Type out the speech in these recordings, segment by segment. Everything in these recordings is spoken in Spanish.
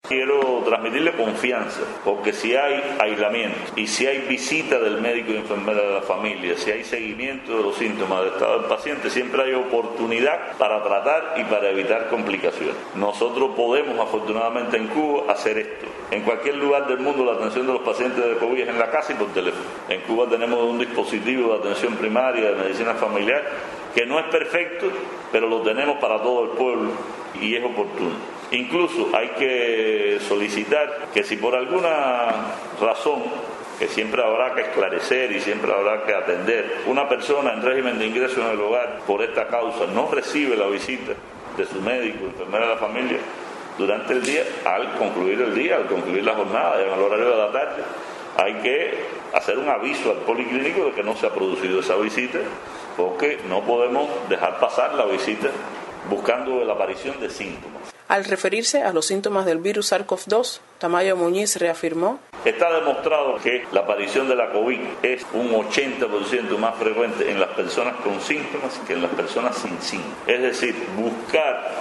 Quiero transmitirle confianza, porque si hay aislamiento y si hay visita del médico y enfermera de la familia, si hay seguimiento de los síntomas del estado del paciente, siempre hay oportunidad para tratar y para evitar complicaciones. Nosotros podemos, afortunadamente en Cuba, hacer esto. En cualquier lugar del mundo la atención de los pacientes de COVID es en la casa y por teléfono. En Cuba tenemos un dispositivo de atención primaria, de medicina familiar, que no es perfecto, pero lo tenemos para todo el pueblo y es oportuno. Incluso hay que solicitar que si por alguna razón, que siempre habrá que esclarecer y siempre habrá que atender, una persona en régimen de ingreso en el hogar por esta causa no recibe la visita de su médico, enfermera de la familia, durante el día, al concluir el día, al concluir la jornada, en el horario de la tarde, hay que hacer un aviso al policlínico de que no se ha producido esa visita, porque no podemos dejar pasar la visita buscando la aparición de síntomas. Al referirse a los síntomas del virus SARS-CoV-2, Tamayo Muñiz reafirmó: está demostrado que la aparición de la COVID es un 80% más frecuente en las personas con síntomas que en las personas sin síntomas. Es decir, buscar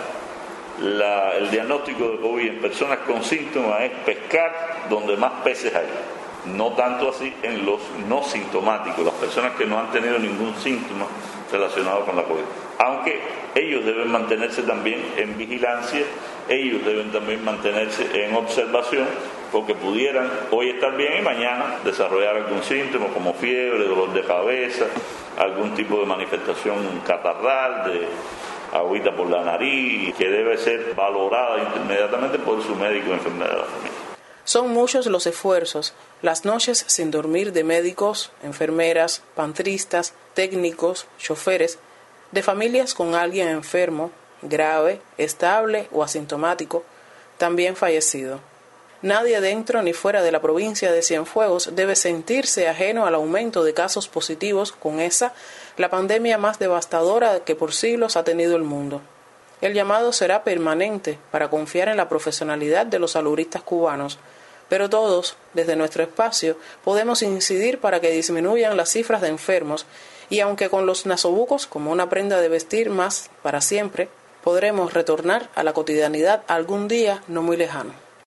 el diagnóstico de COVID en personas con síntomas es pescar donde más peces hay. No tanto así en los no sintomáticos, las personas que no han tenido ningún síntoma relacionado con la COVID. Aunque ellos deben mantenerse también en vigilancia, ellos deben también mantenerse en observación, porque pudieran hoy estar bien y mañana desarrollar algún síntoma como fiebre, dolor de cabeza, algún tipo de manifestación catarral, de agüita por la nariz, que debe ser valorada inmediatamente por su médico o enfermera de la familia. Son muchos los esfuerzos, las noches sin dormir de médicos, enfermeras, pantristas, técnicos, choferes, de familias con alguien enfermo, grave, estable o asintomático, también fallecido. Nadie dentro ni fuera de la provincia de Cienfuegos debe sentirse ajeno al aumento de casos positivos con esa, la pandemia más devastadora que por siglos ha tenido el mundo. El llamado será permanente para confiar en la profesionalidad de los salubristas cubanos, pero todos, desde nuestro espacio, podemos incidir para que disminuyan las cifras de enfermos y aunque con los nasobucos como una prenda de vestir más para siempre, podremos retornar a la cotidianidad algún día no muy lejano.